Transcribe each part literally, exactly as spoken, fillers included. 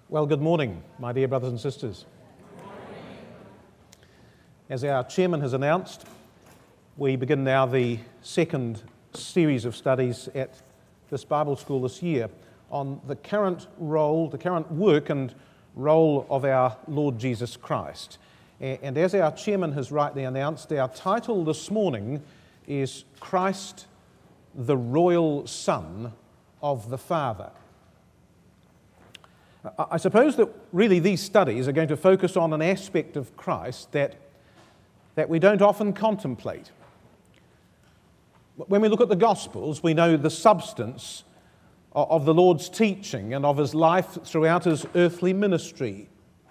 Well, good morning, my dear brothers and sisters. As our chairman has announced, we begin now the second series of studies at this Bible school this year on the current role, the current work and role of our Lord Jesus Christ. And as our chairman has rightly announced, our title this morning is Christ, the Royal Son of the Father. I suppose that really these studies are going to focus on an aspect of Christ that, that we don't often contemplate. When we look at the Gospels, we know the substance of the Lord's teaching and of his life throughout his earthly ministry.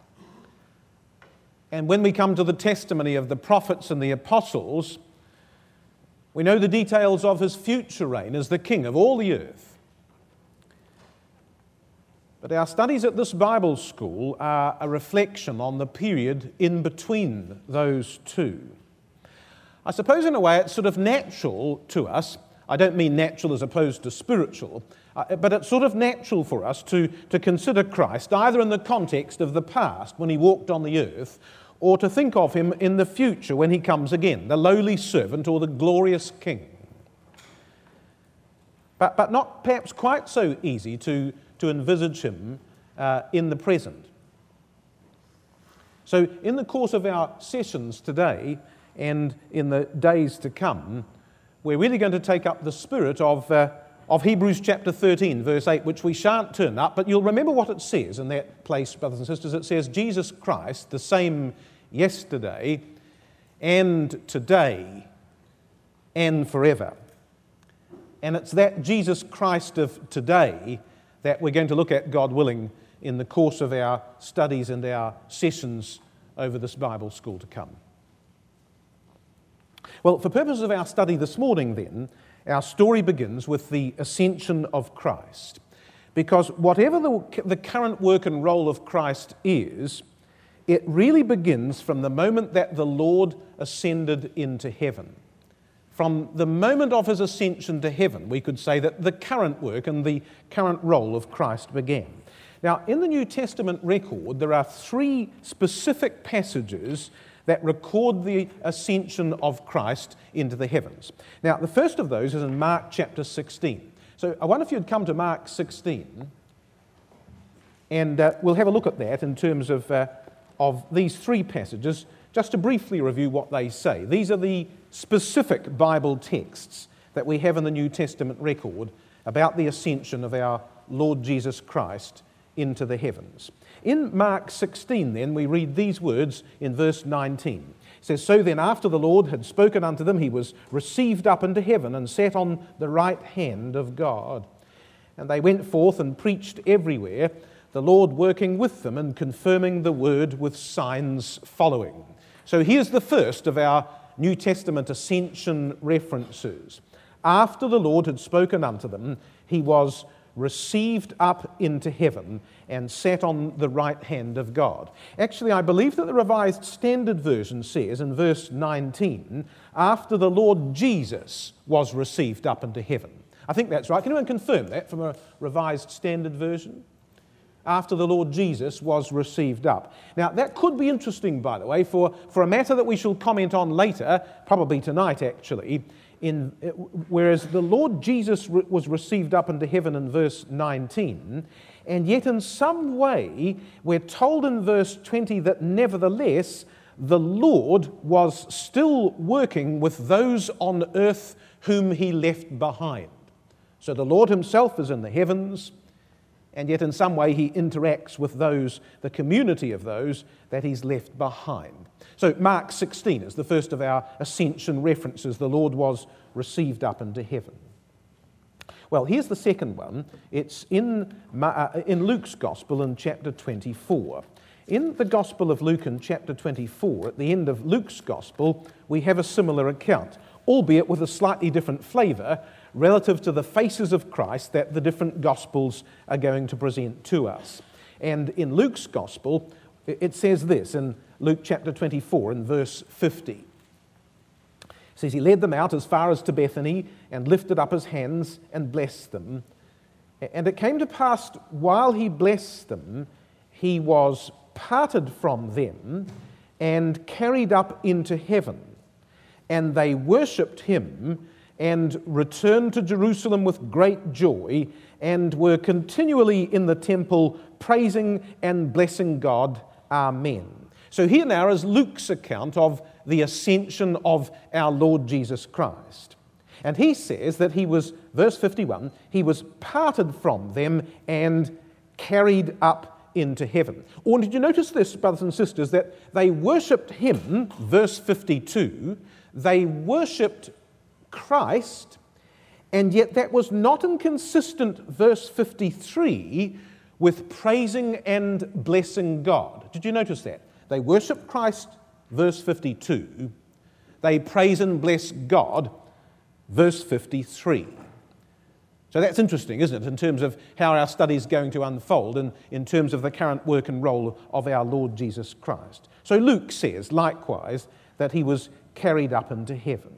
And when we come to the testimony of the prophets and the apostles, we know the details of his future reign as the King of all the earth. But our studies at this Bible school are a reflection on the period in between those two. I suppose in a way it's sort of natural to us. I don't mean natural as opposed to spiritual, uh, but it's sort of natural for us to, to consider Christ either in the context of the past when he walked on the earth, or to think of him in the future when he comes again, the lowly servant or the glorious king. But, but not perhaps quite so easy to to envisage him uh, in the present. So in the course of our sessions today and in the days to come, we're really going to take up the spirit of, uh, of Hebrews chapter thirteen, verse eight, which we shan't turn up, but you'll remember what it says in that place, brothers and sisters. It says, Jesus Christ, the same yesterday and today and forever. And it's that Jesus Christ of today that we're going to look at, God willing, in the course of our studies and our sessions over this Bible school to come. Well, for purposes of our study this morning then, our story begins with the ascension of Christ. Because whatever the, the current work and role of Christ is, it really begins from the moment that the Lord ascended into heaven. From the moment of his ascension to heaven, we could say that the current work and the current role of Christ began. Now, in the New Testament record, there are three specific passages that record the ascension of Christ into the heavens. Now, the first of those is in Mark chapter sixteen. So I wonder if you'd come to Mark sixteen, and uh, we'll have a look at that in terms of, uh, of these three passages, just to briefly review what they say. These are the specific Bible texts that we have in the New Testament record about the ascension of our Lord Jesus Christ into the heavens. In Mark sixteen, then, we read these words in verse nineteen. It says, "So then, after the Lord had spoken unto them, he was received up into heaven and sat on the right hand of God. And they went forth and preached everywhere, the Lord working with them and confirming the word with signs following." So here's the first of our New Testament ascension references. After the Lord had spoken unto them, he was received up into heaven and sat on the right hand of God. Actually, I believe that the Revised Standard Version says in verse nineteen, after the Lord Jesus was received up into heaven. I think that's right. Can anyone confirm that from a Revised Standard Version? After the Lord Jesus was received up. Now, that could be interesting, by the way, for, for a matter that we shall comment on later, probably tonight, actually, in, whereas the Lord Jesus re- was received up into heaven in verse nineteen, and yet in some way, we're told in verse twenty that nevertheless, the Lord was still working with those on earth whom he left behind. So the Lord himself is in the heavens, and yet in some way he interacts with those, the community of those that he's left behind. So Mark sixteen is the first of our ascension references. The Lord was received up into heaven. Well, here's the second one. It's in, uh, in Luke's Gospel in chapter twenty-four. In the Gospel of Luke in chapter twenty-four, at the end of Luke's Gospel, we have a similar account, albeit with a slightly different flavour, relative to the faces of Christ that the different Gospels are going to present to us. And in Luke's Gospel, it says this in Luke chapter twenty-four in verse fifty. It says, "He led them out as far as to Bethany and lifted up his hands and blessed them. And it came to pass while he blessed them, he was parted from them and carried up into heaven. And they worshipped him and returned to Jerusalem with great joy and were continually in the temple praising and blessing God. Amen. So here now is Luke's account of the ascension of our Lord Jesus Christ. And he says that he was, verse fifty-one, he was parted from them and carried up into heaven. Or did you notice this, brothers and sisters, that they worshipped him, verse fifty-two, they worshipped Christ, and yet that was not inconsistent, verse fifty-three, with praising and blessing God. Did you notice that? They worship Christ, verse fifty-two. They praise and bless God, verse fifty-three. So that's interesting, isn't it, in terms of how our study is going to unfold and in terms of the current work and role of our Lord Jesus Christ. So Luke says, likewise, that he was carried up into heaven.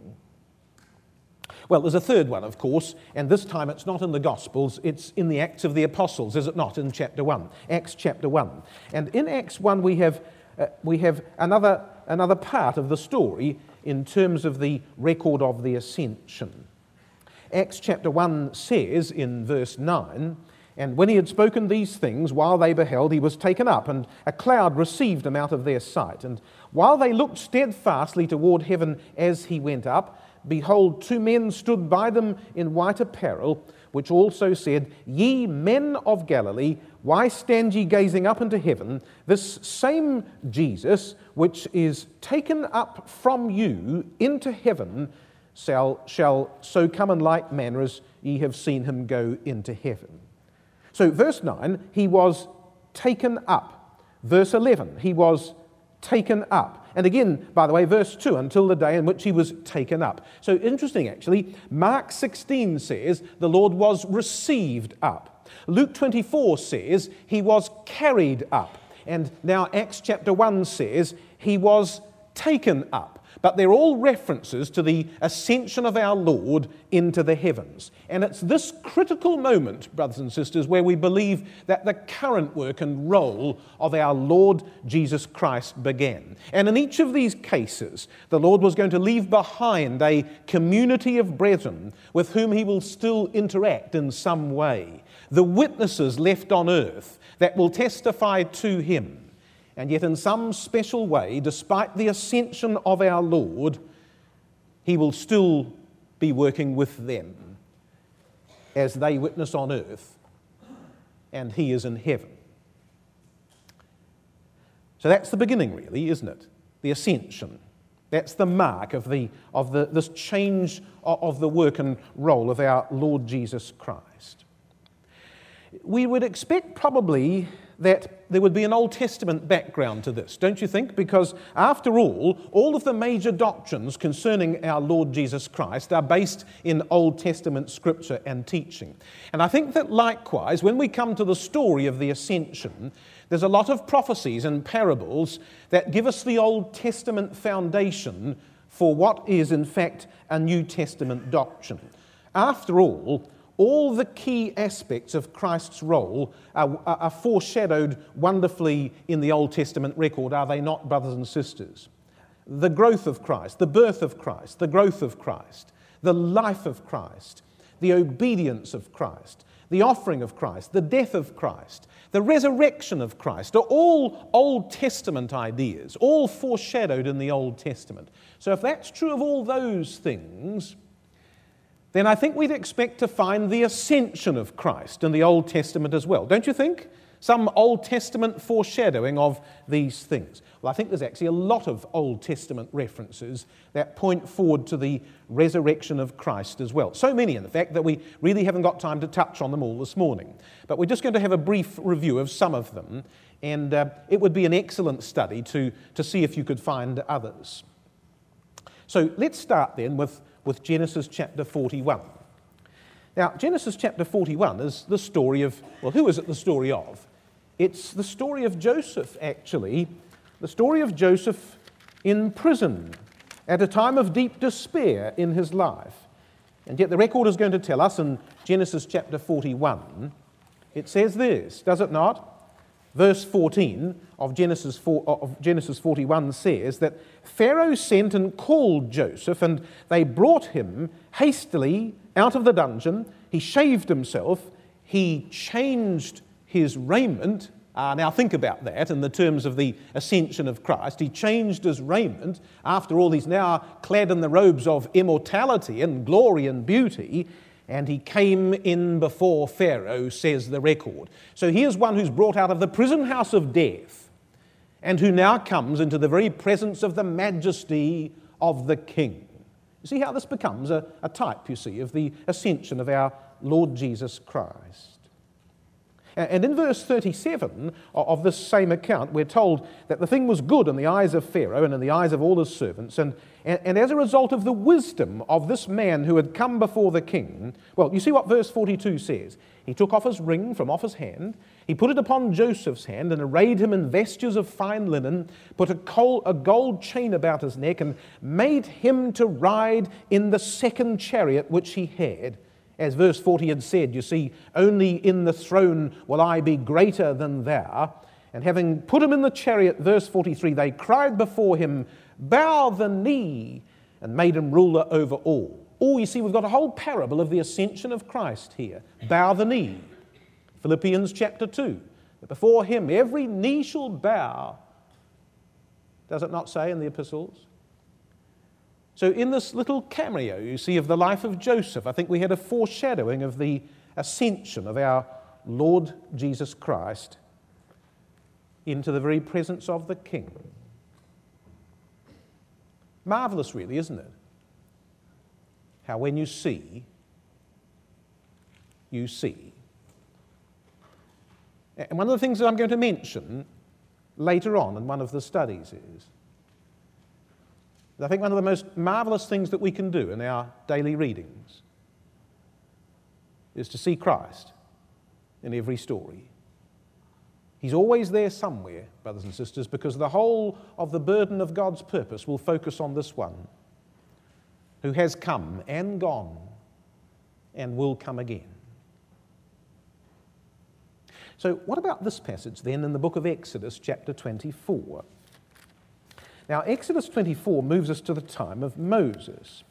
Well, there's a third one, of course, and this time it's not in the Gospels, it's in the Acts of the Apostles, is it not, in chapter one, Acts chapter one. And in Acts one we have uh, we have another, another part of the story in terms of the record of the ascension. Acts chapter one says in verse nine, "And when he had spoken these things, while they beheld, he was taken up, and a cloud received him out of their sight. And while they looked steadfastly toward heaven as he went up, behold, two men stood by them in white apparel, which also said, Ye men of Galilee, why stand ye gazing up into heaven? This same Jesus, which is taken up from you into heaven, shall, shall so come in like manner as ye have seen him go into heaven." So verse nine, he was taken up. Verse eleven, he was taken up. And again, by the way, verse two, until the day in which he was taken up. So interesting, actually. Mark sixteen says the Lord was received up. Luke twenty-four says he was carried up. And now Acts chapter one says he was taken up. But they're all references to the ascension of our Lord into the heavens. And it's this critical moment, brothers and sisters, where we believe that the current work and role of our Lord Jesus Christ began. And in each of these cases, the Lord was going to leave behind a community of brethren with whom he will still interact in some way. The witnesses left on earth that will testify to him. And yet in some special way, despite the ascension of our Lord, he will still be working with them as they witness on earth, and he is in heaven. So that's the beginning, really, isn't it? The ascension. That's the mark of the of the this change of the work and role of our Lord Jesus Christ. We would expect probably that there would be an Old Testament background to this, don't you think? Because after all, all of the major doctrines concerning our Lord Jesus Christ are based in Old Testament scripture and teaching. And I think that likewise, when we come to the story of the ascension, there's a lot of prophecies and parables that give us the Old Testament foundation for what is in fact a New Testament doctrine. After all, all the key aspects of Christ's role are, are, are foreshadowed wonderfully in the Old Testament record, are they not, brothers and sisters? The growth of Christ, the birth of Christ, the growth of Christ, the life of Christ, the obedience of Christ, the offering of Christ, the death of Christ, the resurrection of Christ are all Old Testament ideas, all foreshadowed in the Old Testament. So if that's true of all those things, then I think we'd expect to find the ascension of Christ in the Old Testament as well. Don't you think? Some Old Testament foreshadowing of these things. Well, I think there's actually a lot of Old Testament references that point forward to the resurrection of Christ as well. So many, in fact, that we really haven't got time to touch on them all this morning. But we're just going to have a brief review of some of them, and uh, it would be an excellent study to, to see if you could find others. So let's start then with with Genesis chapter forty-one. Now, Genesis chapter forty-one is the story of, well, who is it the story of? It's the story of Joseph, actually, the story of Joseph in prison at a time of deep despair in his life. And yet the record is going to tell us in Genesis chapter forty-one, it says this, does it not? Verse fourteen of Genesis, four, of Genesis forty-one says that Pharaoh sent and called Joseph, and they brought him hastily out of the dungeon. He shaved himself, he changed his raiment. Uh, now think about that in the terms of the ascension of Christ. He changed his raiment. After all, he's now clad in the robes of immortality and glory and beauty. And he came in before Pharaoh, says the record. So here's one who's brought out of the prison house of death and who now comes into the very presence of the majesty of the King. You see how this becomes a, a type, you see, of the ascension of our Lord Jesus Christ. And in verse thirty-seven of this same account, we're told that the thing was good in the eyes of Pharaoh and in the eyes of all his servants. And, and as a result of the wisdom of this man who had come before the king, well, you see what verse forty-two says. He took off his ring from off his hand, he put it upon Joseph's hand and arrayed him in vestures of fine linen, put a, coal, a gold chain about his neck and made him to ride in the second chariot which he had. As verse forty had said, you see, only in the throne will I be greater than thou. And having put him in the chariot, verse forty-three, they cried before him, bow the knee, and made him ruler over all. Oh, you see, we've got a whole parable of the ascension of Christ here. Bow the knee. Philippians chapter two, that before him every knee shall bow. Does it not say in the epistles? So in this little cameo, you see, of the life of Joseph, I think we had a foreshadowing of the ascension of our Lord Jesus Christ into the very presence of the King. Marvelous, really, isn't it? How when you see, you see. And one of the things that I'm going to mention later on in one of the studies is I think one of the most marvelous things that we can do in our daily readings is to see Christ in every story. He's always there somewhere, brothers and sisters, because the whole of the burden of God's purpose will focus on this one who has come and gone and will come again. So what about this passage then in the book of Exodus chapter twenty-four? Now, Exodus twenty-four moves us to the time of Moses.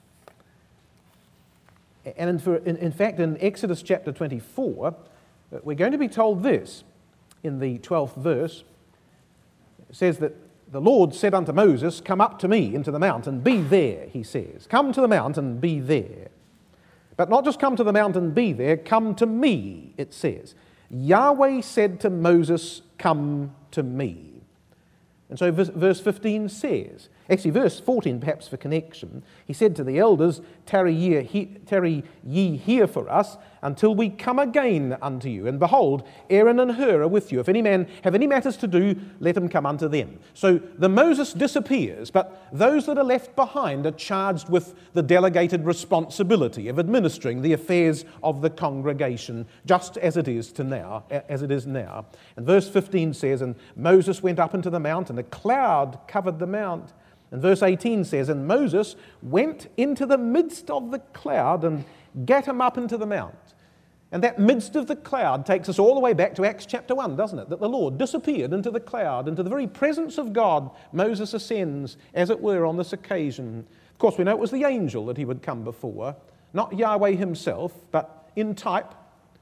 And in, for, in, in fact, in Exodus chapter twenty-four, we're going to be told this in the twelfth verse. It says that the Lord said unto Moses, come up to me into the mount and be there, he says. Come to the mount and be there. But not just come to the mount and be there, come to me, it says. Yahweh said to Moses, come to me. And so verse fifteen says, actually verse fourteen perhaps for connection, he said to the elders, tarry ye, he, tarry ye here for us until we come again unto you. And behold, Aaron and Hur are with you. If any man have any matters to do, let him come unto them. So the Moses disappears, but those that are left behind are charged with the delegated responsibility of administering the affairs of the congregation, just as it is to now, as it is now. And verse fifteen says, and Moses went up into the mount, and a cloud covered the mount. And verse eighteen says, and Moses went into the midst of the cloud and gat him up into the mount. And that midst of the cloud takes us all the way back to Acts chapter one, doesn't it? That the Lord disappeared into the cloud, into the very presence of God. Moses ascends, as it were, on this occasion. Of course, we know it was the angel that he would come before, not Yahweh himself, but in type,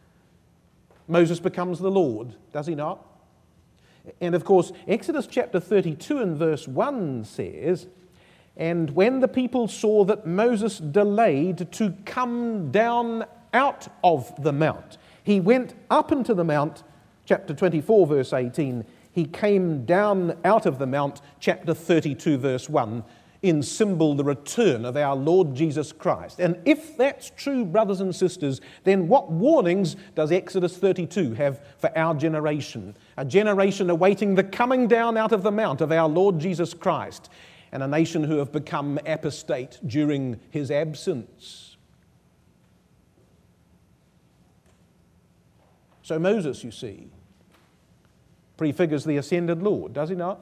Moses becomes the Lord, does he not? And of course, Exodus chapter thirty-two and verse one says, and when the people saw that Moses delayed to come down out of the mount, he went up into the mount, chapter twenty-four, verse eighteen. He came down out of the mount, chapter thirty-two, verse one, in symbol the return of our Lord Jesus Christ. And if that's true, brothers and sisters, then what warnings does Exodus thirty-two have for our generation? A generation awaiting the coming down out of the mount of our Lord Jesus Christ, and a nation who have become apostate during his absence. So Moses, you see, prefigures the ascended Lord, does he not?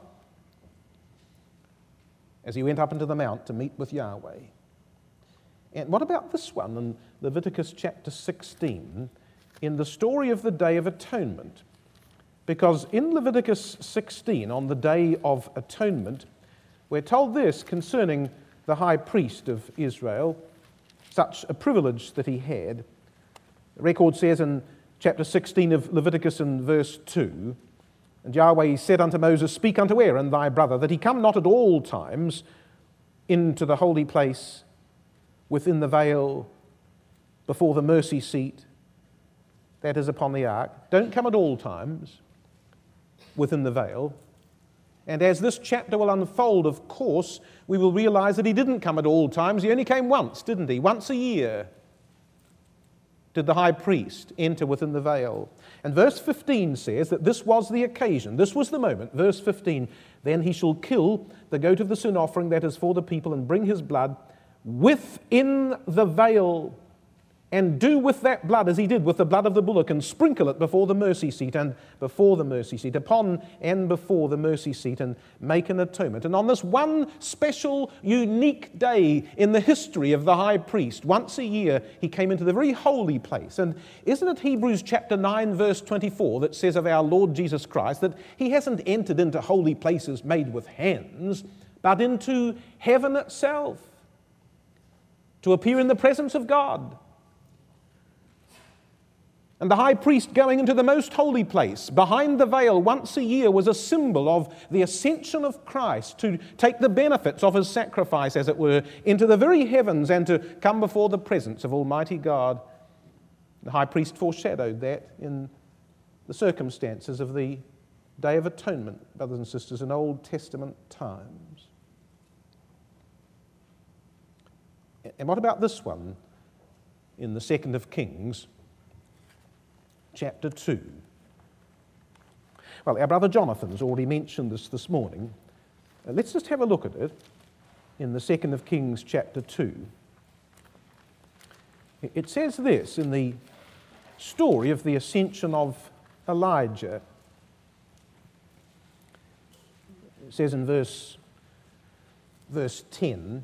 As he went up into the mount to meet with Yahweh. And what about this one in Leviticus chapter sixteen, in the story of the Day of Atonement? Because in Leviticus sixteen, on the Day of Atonement, we're told this concerning the high priest of Israel, such a privilege that he had. The record says in chapter sixteen of Leviticus in verse two, "And Yahweh said unto Moses, Speak unto Aaron thy brother, that he come not at all times into the holy place within the veil before the mercy seat that is upon the ark." Don't come at all times within the veil. And as this chapter will unfold, of course, we will realize that he didn't come at all times. He only came once, didn't he? Once a year did the high priest enter within the veil. And verse fifteen says that this was the occasion. This was the moment. Verse fifteen, "Then he shall kill the goat of the sin offering that is for the people, and bring his blood within the veil, and do with that blood as he did with the blood of the bullock, and sprinkle it before the mercy seat, and before the mercy seat, upon and before the mercy seat, and make an atonement." And on this one special, unique day in the history of the high priest, once a year, he came into the very holy place. And isn't it Hebrews chapter nine, verse twenty-four, that says of our Lord Jesus Christ that he hasn't entered into holy places made with hands, but into heaven itself, to appear in the presence of God? And the high priest going into the most holy place, behind the veil, once a year, was a symbol of the ascension of Christ to take the benefits of his sacrifice, as it were, into the very heavens and to come before the presence of Almighty God. The high priest foreshadowed that in the circumstances of the Day of Atonement, brothers and sisters, in Old Testament times. And what about this one in the Second of Kings, chapter two? Well, our brother Jonathan's already mentioned this this morning. Uh, let's just have a look at it in the Second of Kings, chapter two. It says this in the story of the ascension of Elijah. It says in verse, verse ten,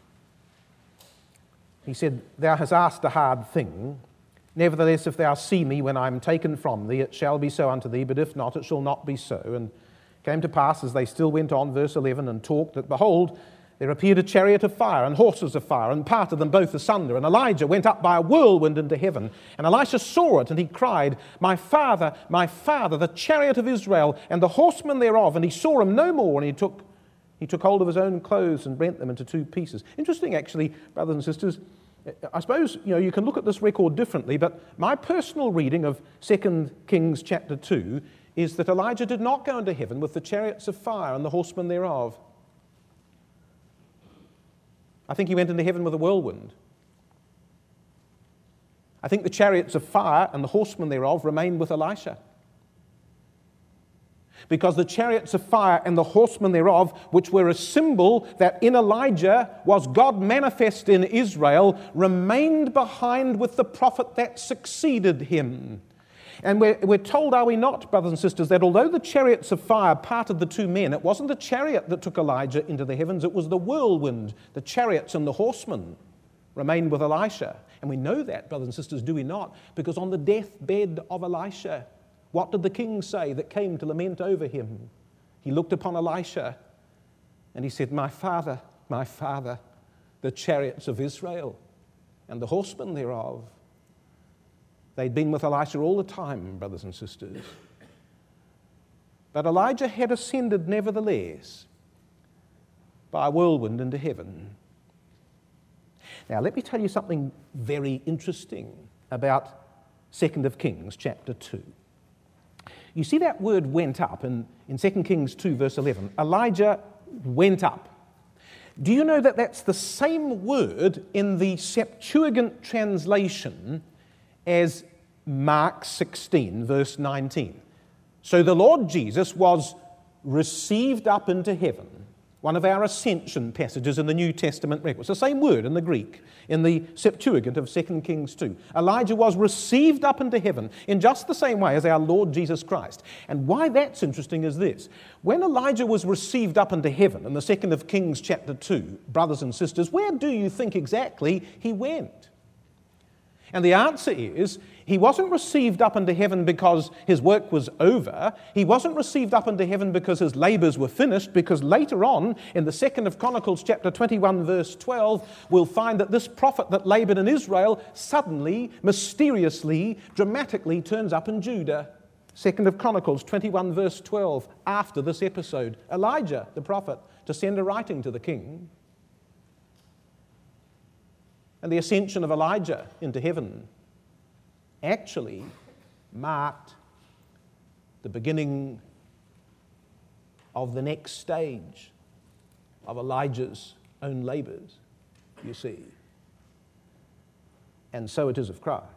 he said, "Thou hast asked a hard thing. Nevertheless, if thou see me when I am taken from thee, it shall be so unto thee, but if not, it shall not be so." And it came to pass, as they still went on, verse eleven, and talked, that behold, there appeared a chariot of fire and horses of fire, and parted them both asunder. And Elijah went up by a whirlwind into heaven. And Elisha saw it, and he cried, "My father, my father, the chariot of Israel, and the horsemen thereof." And he saw him no more, and he took, he took hold of his own clothes and rent them into two pieces. Interesting, actually, brothers and sisters. I suppose, you know, you can look at this record differently, but my personal reading of Second Kings chapter two is that Elijah did not go into heaven with the chariots of fire and the horsemen thereof. I think he went into heaven with a whirlwind. I think the chariots of fire and the horsemen thereof remained with Elisha. Because the chariots of fire and the horsemen thereof, which were a symbol that in Elijah was God manifest in Israel, remained behind with the prophet that succeeded him. And we're, we're told, are we not, brothers and sisters, that although the chariots of fire parted the two men, it wasn't the chariot that took Elijah into the heavens, it was the whirlwind. The chariots and the horsemen remained with Elisha. And we know that, brothers and sisters, do we not? Because on the deathbed of Elisha, what did the king say that came to lament over him? He looked upon Elisha and he said, "My father, my father, the chariots of Israel and the horsemen thereof." They'd been with Elisha all the time, brothers and sisters. But Elijah had ascended nevertheless by a whirlwind into heaven. Now, let me tell you something very interesting about Second of Kings, chapter two. You see that word "went up" in, in Second Kings two, verse eleven. Elijah went up. Do you know that that's the same word in the Septuagint translation as Mark sixteen, verse nineteen? So the Lord Jesus was received up into heaven, one of our ascension passages in the New Testament record. It's the same word in the Greek, in the Septuagint of Second Kings two. Elijah was received up into heaven in just the same way as our Lord Jesus Christ. And why that's interesting is this. When Elijah was received up into heaven in the Second of Kings chapter two, brothers and sisters, where do you think exactly he went? And the answer is, He wasn't received up into heaven because his work was over. He wasn't received up into heaven because his labors were finished, because later on, in the second of Chronicles chapter twenty-one, verse twelve, we'll find that this prophet that labored in Israel suddenly, mysteriously, dramatically turns up in Judah. Second of Chronicles twenty-one, verse twelve, after this episode, Elijah, the prophet, to send a writing to the king. And the ascension of Elijah into heaven actually marked the beginning of the next stage of Elijah's own labors, you see. And so it is of Christ.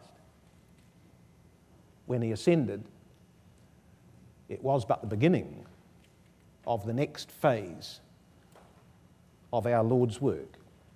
When he ascended, it was but the beginning of the next phase of our Lord's work.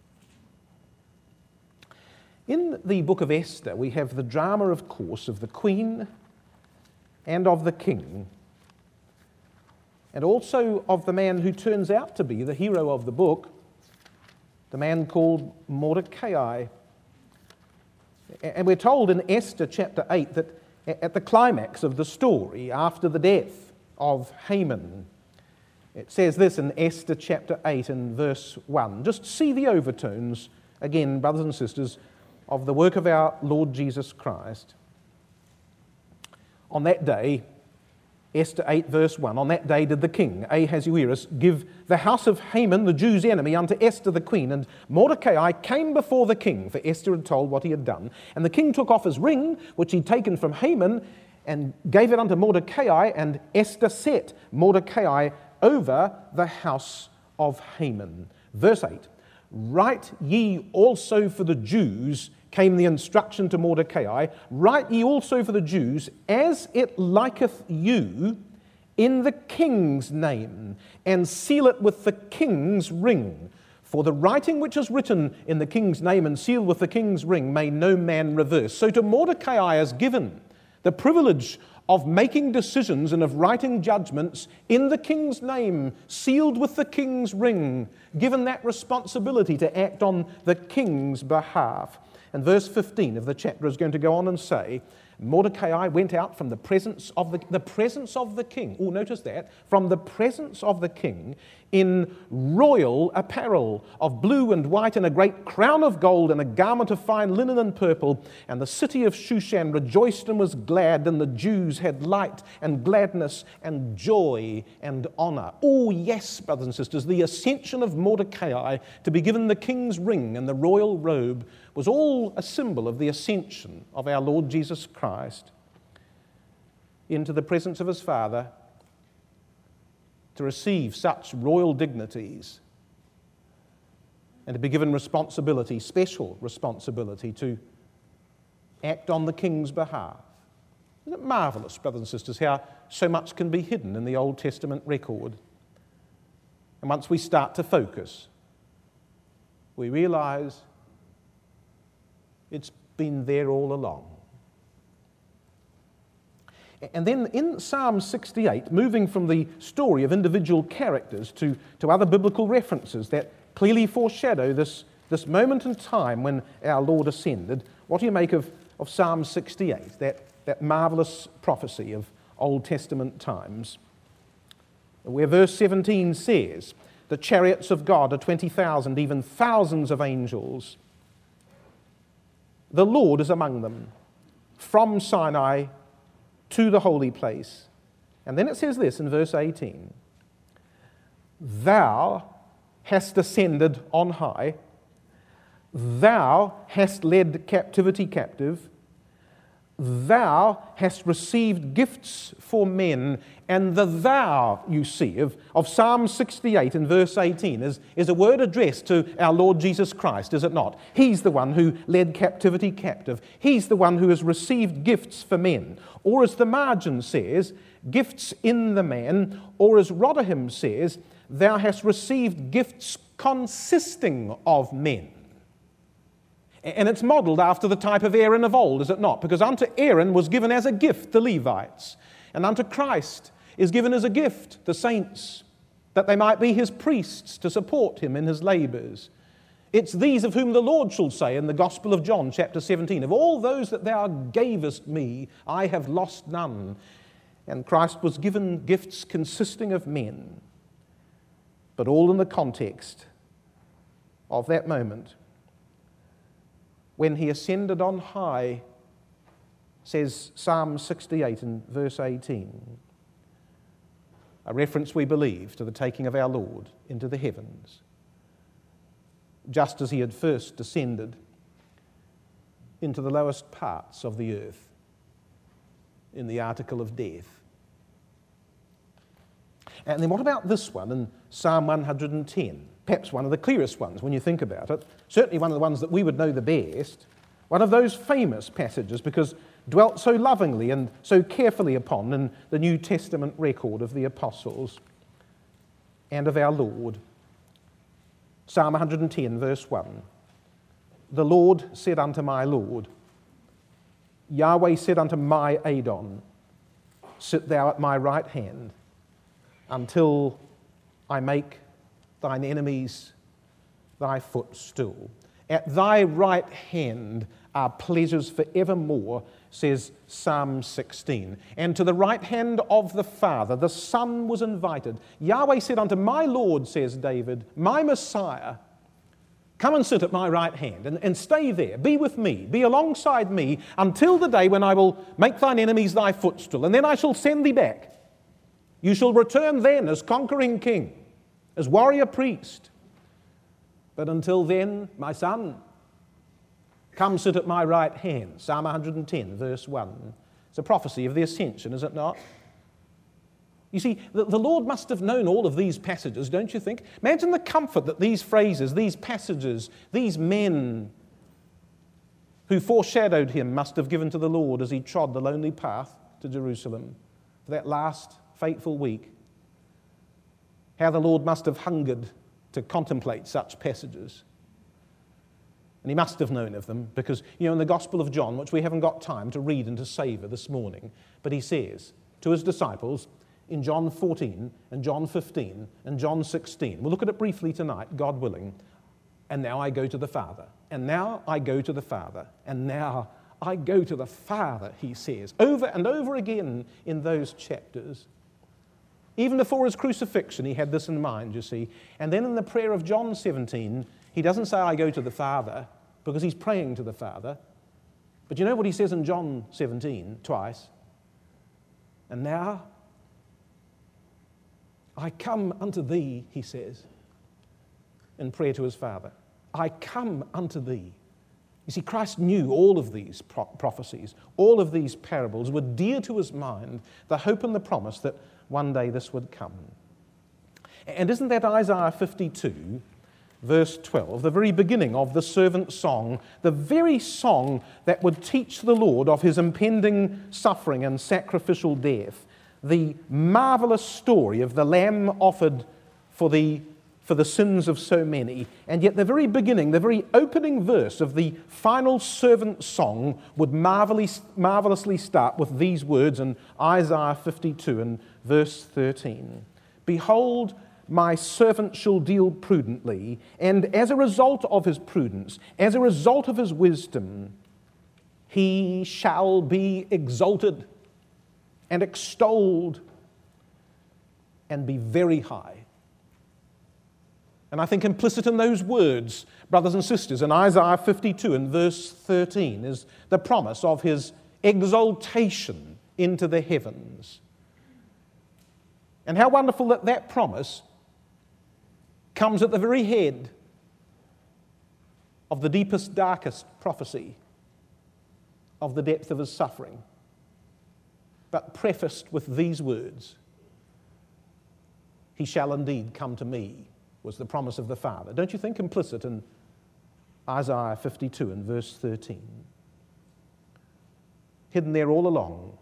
In the book of Esther, we have the drama, of course, of the queen and of the king, and also of the man who turns out to be the hero of the book, the man called Mordecai. And we're told in Esther chapter eight that at the climax of the story, after the death of Haman, it says this in Esther chapter eight and verse one. Just see the overtones, again, brothers and sisters, of the work of our Lord Jesus Christ. On that day, Esther eight verse one, on that day did the king, Ahasuerus, give the house of Haman, the Jews' enemy, unto Esther the queen. And Mordecai came before the king, for Esther had told what he had done. And the king took off his ring, which he'd taken from Haman, and gave it unto Mordecai, and Esther set Mordecai over the house of Haman. Verse eight, write ye also for the Jews, came the instruction to Mordecai, write ye also for the Jews, as it liketh you, in the king's name, and seal it with the king's ring. For the writing which is written in the king's name and sealed with the king's ring may no man reverse. So to Mordecai is given the privilege of making decisions and of writing judgments in the king's name, sealed with the king's ring, given that responsibility to act on the king's behalf. And verse fifteen of the chapter is going to go on and say, Mordecai went out from the presence of the, the presence of the king. Oh, notice that. From the presence of the king in royal apparel of blue and white, and a great crown of gold, and a garment of fine linen and purple. And the city of Shushan rejoiced and was glad, and the Jews had light and gladness and joy and honor. Oh, yes, brothers and sisters, the ascension of Mordecai to be given the king's ring and the royal robe was all a symbol of the ascension of our Lord Jesus Christ into the presence of his Father to receive such royal dignities and to be given responsibility, special responsibility, to act on the king's behalf. Isn't it marvelous, brothers and sisters, how so much can be hidden in the Old Testament record? And once we start to focus, we realize it's been there all along. And then in Psalm sixty-eight, moving from the story of individual characters to, to other biblical references that clearly foreshadow this, this moment in time when our Lord ascended, what do you make of, of Psalm sixty-eight, that, that marvelous prophecy of Old Testament times? Where verse seventeen says, the chariots of God are twenty thousand, even thousands of angels. The Lord is among them, from Sinai to the holy place. And then it says this in verse eighteen, thou hast ascended on high, thou hast led captivity captive, thou hast received gifts for men. And the thou, you see, of, of Psalm sixty-eight in verse eighteen is, is a word addressed to our Lord Jesus Christ, is it not? He's the one who led captivity captive. He's the one who has received gifts for men. Or as the margin says, gifts in the man. Or as Rotherham says, thou hast received gifts consisting of men. And it's modelled after the type of Aaron of old, is it not? Because unto Aaron was given as a gift the Levites, and unto Christ is given as a gift the saints, that they might be his priests to support him in his labours. It's these of whom the Lord shall say in the Gospel of John, chapter seventeen, of all those that thou gavest me, I have lost none. And Christ was given gifts consisting of men, but all in the context of that moment when he ascended on high, says Psalm sixty-eight and verse eighteen, a reference, we believe, to the taking of our Lord into the heavens, just as he had first descended into the lowest parts of the earth in the article of death. And then what about this one in Psalm one hundred ten? Perhaps one of the clearest ones when you think about it. Certainly one of the ones that we would know the best. One of those famous passages because dwelt so lovingly and so carefully upon in the New Testament record of the apostles and of our Lord. Psalm one hundred ten, verse one. The Lord said unto my Lord, Yahweh said unto my Adon, sit thou at my right hand, until I make thine enemies thy footstool. At thy right hand are pleasures forevermore, says Psalm sixteen. And to the right hand of the Father the Son was invited. Yahweh said unto my Lord, says David, my Messiah, come and sit at my right hand and, and stay there. Be with me, be alongside me until the day when I will make thine enemies thy footstool. And then I shall send thee back. You shall return then as conquering king, as warrior priest. But until then, my son, come sit at my right hand. Psalm one hundred ten, verse one. It's a prophecy of the ascension, is it not? You see, the, the Lord must have known all of these passages, don't you think? Imagine the comfort that these phrases, these passages, these men who foreshadowed him must have given to the Lord as he trod the lonely path to Jerusalem for that last fateful week. How the Lord must have hungered to contemplate such passages. And he must have known of them because, you know, in the Gospel of John, which we haven't got time to read and to savour this morning, but he says to his disciples in John fourteen and John fifteen and John sixteen, we'll look at it briefly tonight, God willing, and now I go to the Father, and now I go to the Father, and now I go to the Father, he says, over and over again in those chapters. Even before his crucifixion, he had this in mind, you see. And then in the prayer of John seventeen, he doesn't say, I go to the Father, because he's praying to the Father. But you know what he says in John seventeen, twice? And now, I come unto thee, he says, in prayer to his Father. I come unto thee. You see, Christ knew all of these pro- prophecies, all of these parables were dear to his mind, the hope and the promise that one day this would come. And isn't that Isaiah fifty-two, verse twelve, the very beginning of the servant song, the very song that would teach the Lord of his impending suffering and sacrificial death, the marvelous story of the Lamb offered for the, for the sins of so many. And yet the very beginning, the very opening verse of the final servant song would marvelously start with these words in Isaiah fifty-two and verse thirteen. Behold, my servant shall deal prudently, and as a result of his prudence, as a result of his wisdom, he shall be exalted and extolled and be very high. And I think implicit in those words, brothers and sisters, in Isaiah fifty-two and verse thirteen is the promise of his exaltation into the heavens. And how wonderful that that promise comes at the very head of the deepest, darkest prophecy of the depth of his suffering, but prefaced with these words, he shall indeed come to me, was the promise of the Father. Don't you think implicit in Isaiah fifty-two and verse thirteen? Hidden there all along,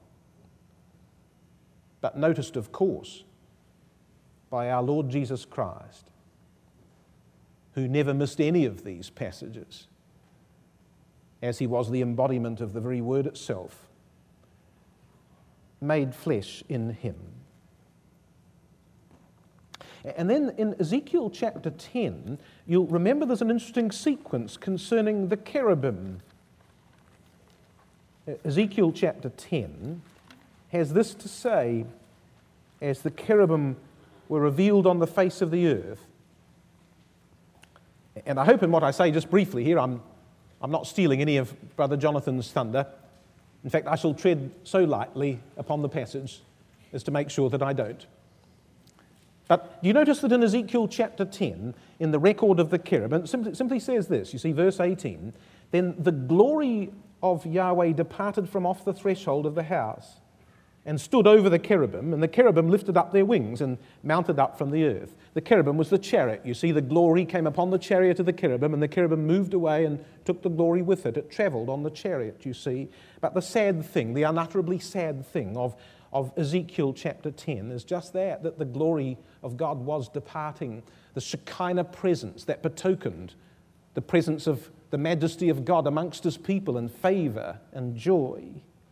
but noticed, of course, by our Lord Jesus Christ, who never missed any of these passages, as he was the embodiment of the very word itself, made flesh in him. And then in Ezekiel chapter ten, you'll remember there's an interesting sequence concerning the cherubim. Ezekiel chapter ten has this to say as the cherubim were revealed on the face of the earth. And I hope in what I say, just briefly here, I'm, I'm not stealing any of Brother Jonathan's thunder. In fact, I shall tread so lightly upon the passage as to make sure that I don't. But you notice that in Ezekiel chapter ten, in the record of the cherubim, it simply, simply says this, you see verse eighteen, then the glory of Yahweh departed from off the threshold of the house and stood over the cherubim, and the cherubim lifted up their wings and mounted up from the earth. The cherubim was the chariot. You see, the glory came upon the chariot of the cherubim, and the cherubim moved away and took the glory with it. It travelled on the chariot, you see. But the sad thing, the unutterably sad thing of, of Ezekiel chapter ten is just that, that the glory of God was departing. The Shekinah presence that betokened the presence of the majesty of God amongst his people in favour and joy.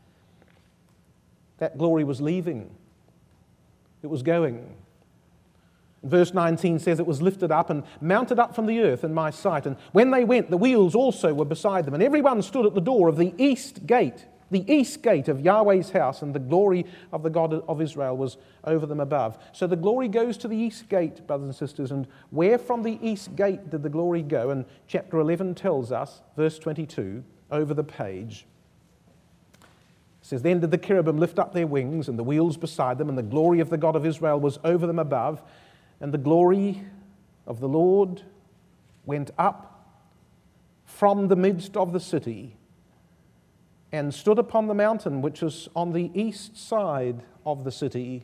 That glory was leaving. It was going. Verse nineteen says, it was lifted up and mounted up from the earth in my sight. And when they went, the wheels also were beside them. And everyone stood at the door of the east gate, the east gate of Yahweh's house. And the glory of the God of Israel was over them above. So the glory goes to the east gate, brothers and sisters. And where from the east gate did the glory go? And chapter eleven tells us, verse twenty-two, over the page. It says, then did the cherubim lift up their wings, and the wheels beside them, and the glory of the God of Israel was over them above. And the glory of the Lord went up from the midst of the city and stood upon the mountain which is on the east side of the city.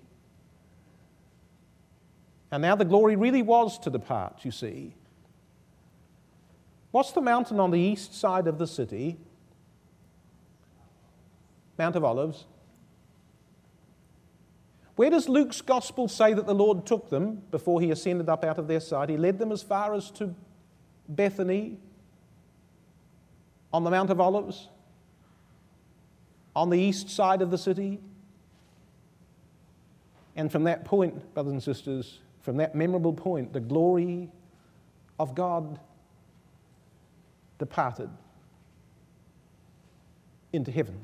And now the glory really was to depart, you see. What's the mountain on the east side of the city? Mount of Olives. Where does Luke's gospel say that the Lord took them before he ascended up out of their sight? He led them as far as to Bethany, on the Mount of Olives, on the east side of the city. And from that point, brothers and sisters, from that memorable point, the glory of God departed into heaven.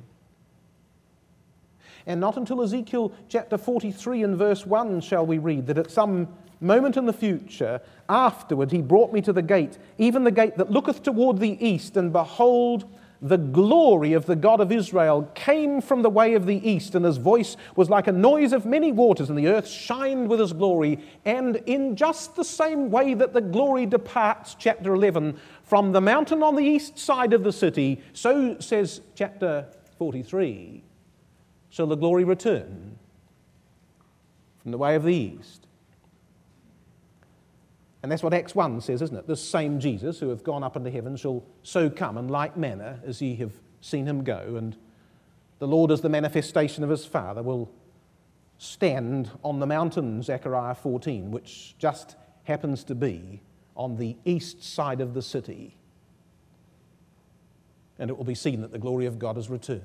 And not until Ezekiel chapter forty-three and verse one shall we read that at some moment in the future, afterward he brought me to the gate, even the gate that looketh toward the east, and behold, the glory of the God of Israel came from the way of the east, and his voice was like a noise of many waters, and the earth shined with his glory. And in just the same way that the glory departs, chapter eleven, from the mountain on the east side of the city, so says chapter forty-three, shall the glory return from the way of the east. And that's what Acts one says, isn't it? This same Jesus who hath gone up into heaven shall so come in like manner as ye have seen him go. And the Lord, as the manifestation of his Father, will stand on the mountain, Zechariah fourteen, which just happens to be on the east side of the city. And it will be seen that the glory of God has returned.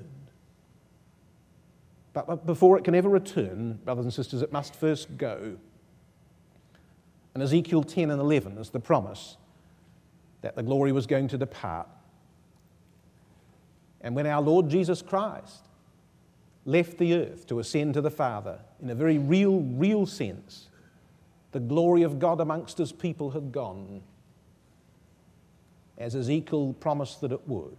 But before it can ever return, brothers and sisters, it must first go. And Ezekiel ten and eleven is the promise that the glory was going to depart. And when our Lord Jesus Christ left the earth to ascend to the Father, in a very real, real sense, the glory of God amongst his people had gone, as Ezekiel promised that it would.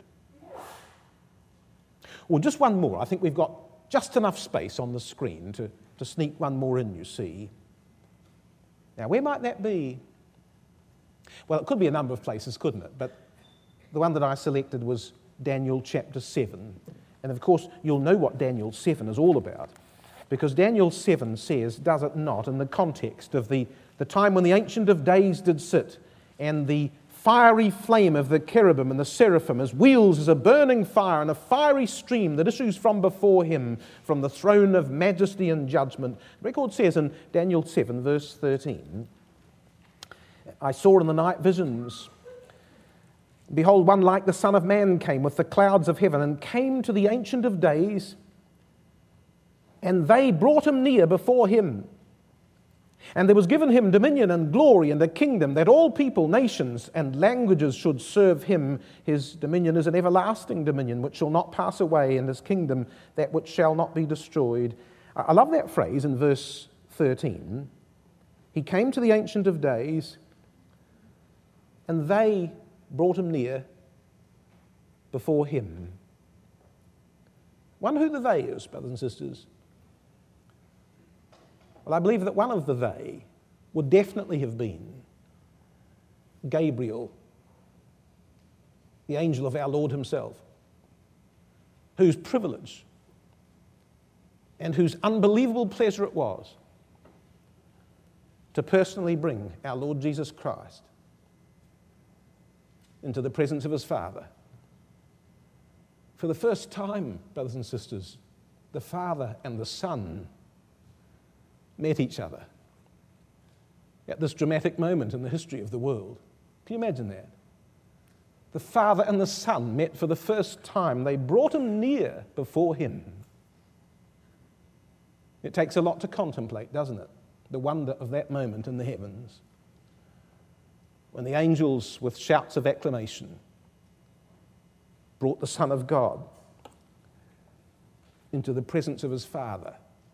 Well, just one more. I think we've got just enough space on the screen to, to sneak one more in, you see. Now, where might that be? Well, it could be a number of places, couldn't it? But the one that I selected was Daniel chapter seven. And of course, you'll know what Daniel seven is all about, because Daniel seven says, does it not, in the context of the, the time when the Ancient of Days did sit, and the fiery flame of the cherubim and the seraphim, as wheels as a burning fire, and a fiery stream that issues from before him, from the throne of majesty and judgment. The record says in Daniel seven, verse thirteen, I saw in the night visions, behold, one like the Son of Man came with the clouds of heaven, and came to the Ancient of Days, and they brought him near before him. And there was given him dominion and glory and a kingdom, that all people, nations, and languages should serve him. His dominion is an everlasting dominion which shall not pass away, and his kingdom that which shall not be destroyed. I love that phrase in verse thirteen. He came to the Ancient of Days, and they brought him near before him. Wonder who the they is, brothers and sisters. Well, I believe that one of the they would definitely have been Gabriel, the angel of our Lord himself, whose privilege and whose unbelievable pleasure it was to personally bring our Lord Jesus Christ into the presence of his Father. For the first time, brothers and sisters, the Father and the Son met each other at this dramatic moment in the history of the world. Can you imagine that? The Father and the Son met for the first time. They brought him near before him. It takes a lot to contemplate, doesn't it? The wonder of that moment in the heavens, when the angels, with shouts of acclamation, brought the Son of God into the presence of his Father.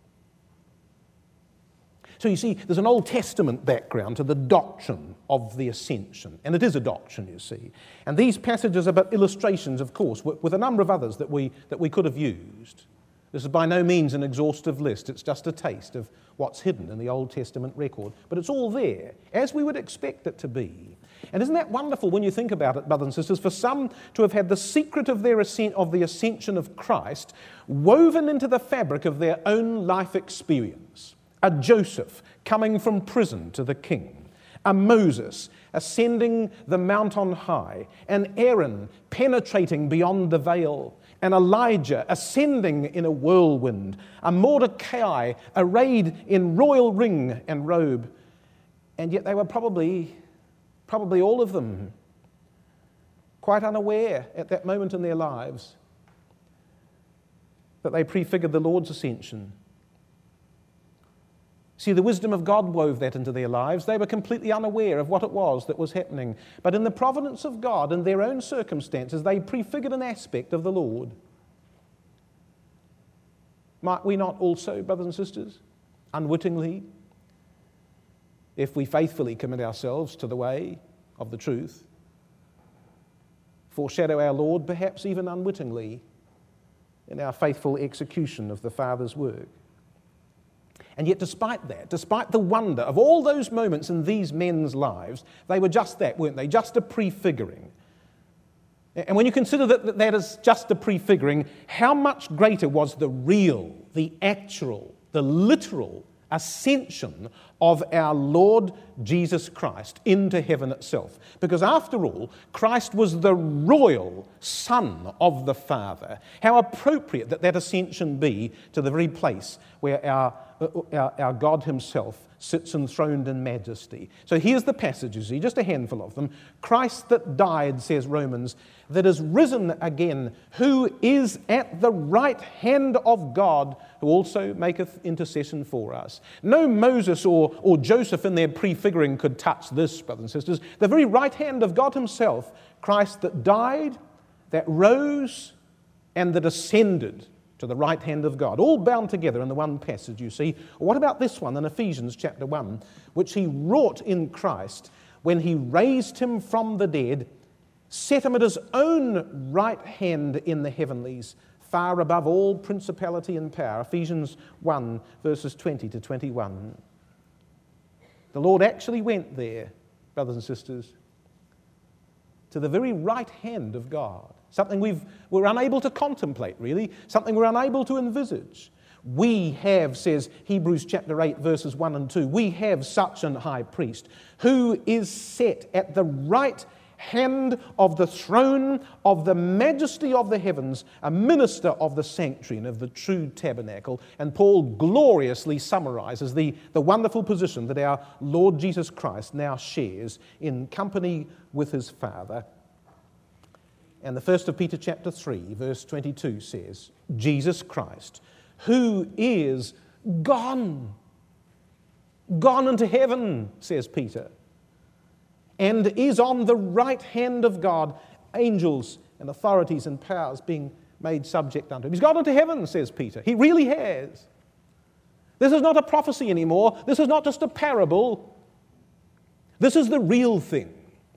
So you see, there's an Old Testament background to the doctrine of the ascension, and it is a doctrine, you see. And these passages are but illustrations, of course, with, with a number of others that we, that we could have used. This is by no means an exhaustive list. It's just a taste of what's hidden in the Old Testament record. But it's all there, as we would expect it to be. And isn't that wonderful when you think about it, brothers and sisters, for some to have had the secret of their ascent, of the ascension of Christ woven into the fabric of their own life experience? A Joseph coming from prison to the king, a Moses ascending the mount on high, an Aaron penetrating beyond the veil, an Elijah ascending in a whirlwind, a Mordecai arrayed in royal ring and robe. And yet they were probably, probably all of them, quite unaware at that moment in their lives that they prefigured the Lord's ascension. See, the wisdom of God wove that into their lives. They were completely unaware of what it was that was happening. But in the providence of God, in their own circumstances, they prefigured an aspect of the Lord. Might we not also, brothers and sisters, unwittingly, if we faithfully commit ourselves to the way of the truth, foreshadow our Lord, perhaps even unwittingly, in our faithful execution of the Father's work? And yet despite that, despite the wonder of all those moments in these men's lives, they were just that, weren't they? Just a prefiguring. And when you consider that that is just a prefiguring, how much greater was the real, the actual, the literal ascension of our Lord Jesus Christ into heaven itself. Because after all, Christ was the royal Son of the Father. How appropriate that that ascension be to the very place where our, our, our God himself sits enthroned in majesty. So here's the passage, you see, just a handful of them. Christ that died, says Romans, that is risen again, who is at the right hand of God, who also maketh intercession for us. No Moses or, or Joseph in their prefiguring could touch this, brothers and sisters. The very right hand of God himself, Christ that died, that rose, and that ascended to the right hand of God, all bound together in the one passage, you see. What about this one in Ephesians chapter one, which he wrought in Christ when he raised him from the dead, set him at his own right hand in the heavenlies, far above all principality and power. Ephesians one, verses twenty to twenty-one. The Lord actually went there, brothers and sisters, to the very right hand of God. Something we've, we're unable to contemplate, really. Something we're unable to envisage. We have, says Hebrews chapter eight, verses one and two, we have such an high priest who is set at the right hand of the throne of the majesty of the heavens, a minister of the sanctuary and of the true tabernacle. And Paul gloriously summarizes the, the wonderful position that our Lord Jesus Christ now shares in company with his Father. And the first of Peter chapter three, verse twenty-two says, Jesus Christ, who is gone gone into heaven, says Peter, and is on the right hand of God, angels and authorities and powers being made subject unto him. He's gone into heaven, says Peter. He really has. This is not a prophecy anymore. This is not just a parable. This is the real thing.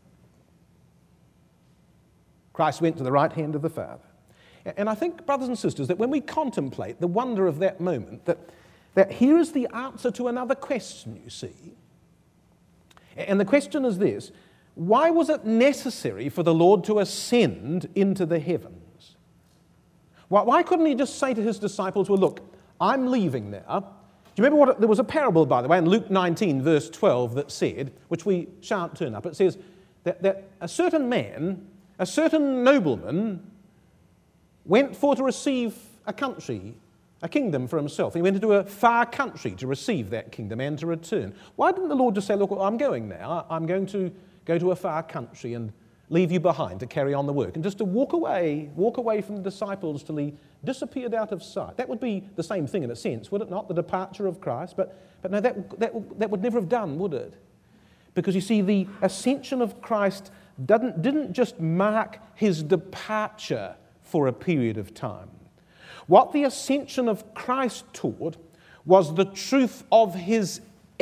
Christ went to the right hand of the Father. And I think, brothers and sisters, that when we contemplate the wonder of that moment, that, that here is the answer to another question, you see. And the question is this: why was it necessary for the Lord to ascend into the heavens? Why, why couldn't he just say to his disciples, well, look, I'm leaving now. Do you remember what, there was a parable, by the way, in Luke nineteen, verse twelve, that said, which we shan't turn up, it says that, that a certain man, a certain nobleman, went for to receive a country, a kingdom for himself. He went into a far country to receive that kingdom and to return. Why didn't the Lord just say, look, I'm going now. I'm going to go to a far country and leave you behind to carry on the work. And just to walk away, walk away from the disciples till he disappeared out of sight. That would be the same thing in a sense, would it not? The departure of Christ. But, but no, that, that, that would never have done, would it? Because you see, the ascension of Christ didn't, didn't just mark his departure for a period of time. What the ascension of Christ taught was the truth of his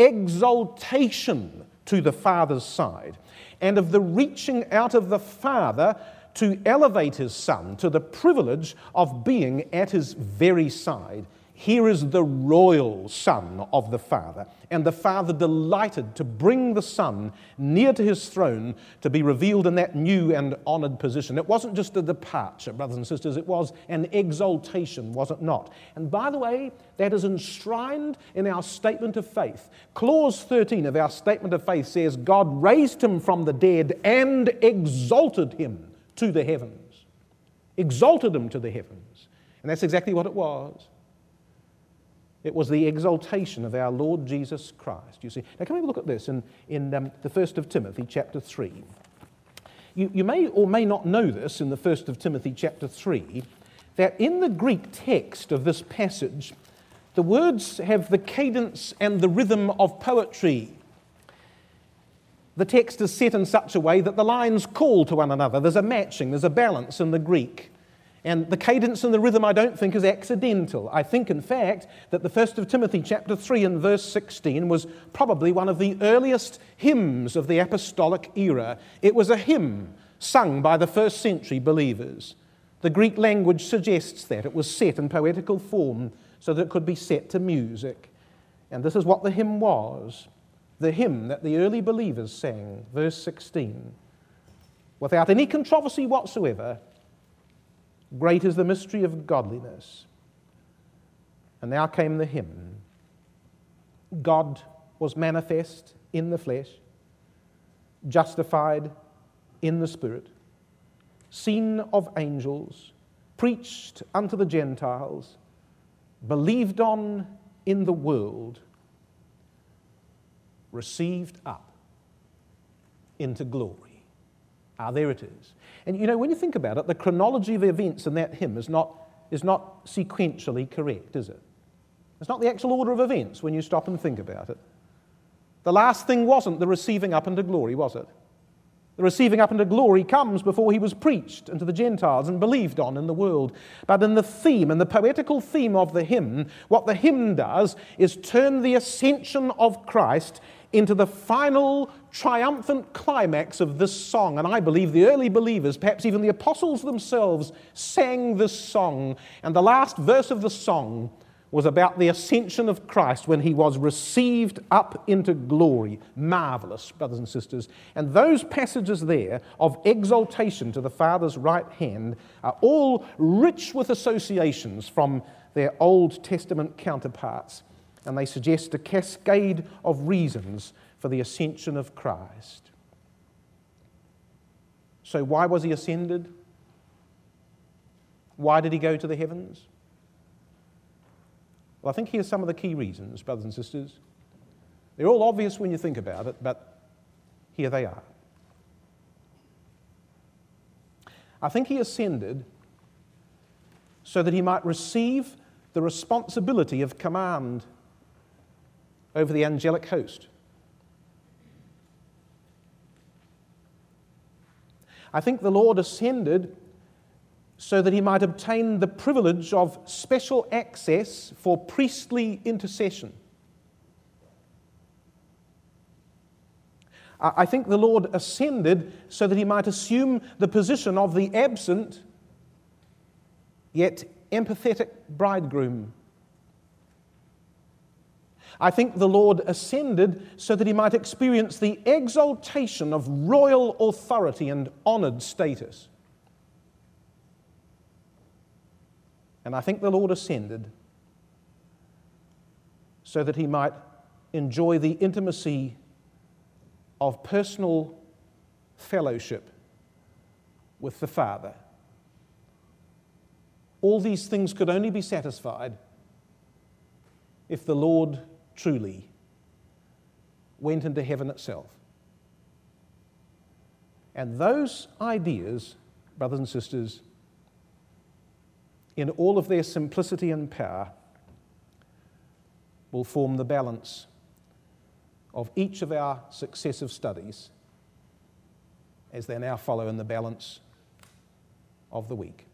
exaltation to the Father's side, and of the reaching out of the Father to elevate his Son to the privilege of being at his very side. Here is the royal Son of the Father, and the Father delighted to bring the Son near to his throne to be revealed in that new and honored position. It wasn't just a departure, brothers and sisters, it was an exaltation, was it not? And by the way, that is enshrined in our statement of faith. Clause thirteen of our statement of faith says, God raised him from the dead and exalted him to the heavens. Exalted him to the heavens. And that's exactly what it was. It was the exaltation of our Lord Jesus Christ, you see. Now, can we look at this in, in um, the First of Timothy, chapter three. You, you may or may not know this in the First of Timothy, chapter three, that in the Greek text of this passage, the words have the cadence and the rhythm of poetry. The text is set in such a way that the lines call to one another. There's a matching, there's a balance in the Greek. And the cadence and the rhythm, I don't think, is accidental. I think, in fact, that the First of Timothy chapter three and verse sixteen was probably one of the earliest hymns of the apostolic era. It was a hymn sung by the first century believers. The Greek language suggests that. It was set in poetical form so that it could be set to music. And this is what the hymn was. The hymn that the early believers sang, verse sixteen. Without any controversy whatsoever, great is the mystery of godliness. And now came the hymn. God was manifest in the flesh, justified in the Spirit, seen of angels, preached unto the Gentiles, believed on in the world, received up into glory. Ah, there it is. And you know, when you think about it, the chronology of events in that hymn is not, is not sequentially correct, is it? It's not the actual order of events when you stop and think about it. The last thing wasn't the receiving up into glory, was it? The receiving up into glory comes before he was preached unto the Gentiles and believed on in the world. But in the theme, in the poetical theme of the hymn, what the hymn does is turn the ascension of Christ into the final triumphant climax of this song. And I believe the early believers, perhaps even the apostles themselves, sang this song. And the last verse of the song was about the ascension of Christ when he was received up into glory. Marvelous, brothers and sisters. And those passages there of exaltation to the Father's right hand are all rich with associations from their Old Testament counterparts. And they suggest a cascade of reasons for the ascension of Christ. So why was he ascended? Why did he go to the heavens? Well, I think here's some of the key reasons, brothers and sisters. They're all obvious when you think about it, but here they are. I think he ascended so that he might receive the responsibility of command. over the angelic host. I think the Lord ascended so that he might obtain the privilege of special access for priestly intercession. I think the Lord ascended so that he might assume the position of the absent yet empathetic bridegroom. I think the Lord ascended so that he might experience the exaltation of royal authority and honored status. And I think the Lord ascended so that he might enjoy the intimacy of personal fellowship with the Father. All these things could only be satisfied if the Lord truly went into heaven itself. And those ideas, brothers and sisters, in all of their simplicity and power, will form the balance of each of our successive studies as they now follow in the balance of the week.